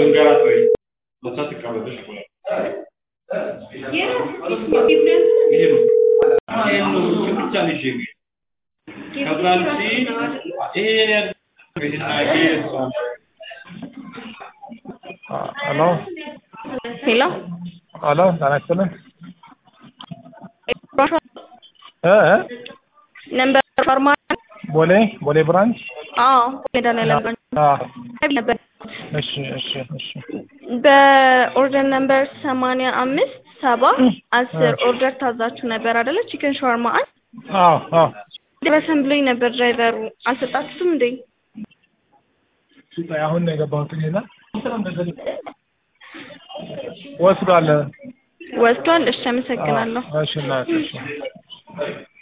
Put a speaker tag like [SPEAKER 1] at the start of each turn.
[SPEAKER 1] ልንገራት ወይ መጣት ተቀበለሽ ወይ ይሄ ነው ብቻ ልጅ ከብራንሲ ይሄ
[SPEAKER 2] Hello.
[SPEAKER 3] Hello.
[SPEAKER 2] Hello, excellent.
[SPEAKER 3] Number format.
[SPEAKER 2] Bole branch?
[SPEAKER 3] Medana branch.
[SPEAKER 2] እሺ
[SPEAKER 3] በኦርደር ነምበር 85 10 ኦርደር ታዛችሁ ነበር አይደለ? ቺክን ሻወርማ
[SPEAKER 2] አዎ
[SPEAKER 3] ደረሰን ብሎኝ ነበር ድራይቨሩ። አልሰጣችሁም እንዴ?
[SPEAKER 2] አሁን ነው የገባሁት እና ወስዷል።
[SPEAKER 3] እሺ አመሰግናለሁ።
[SPEAKER 2] እሺ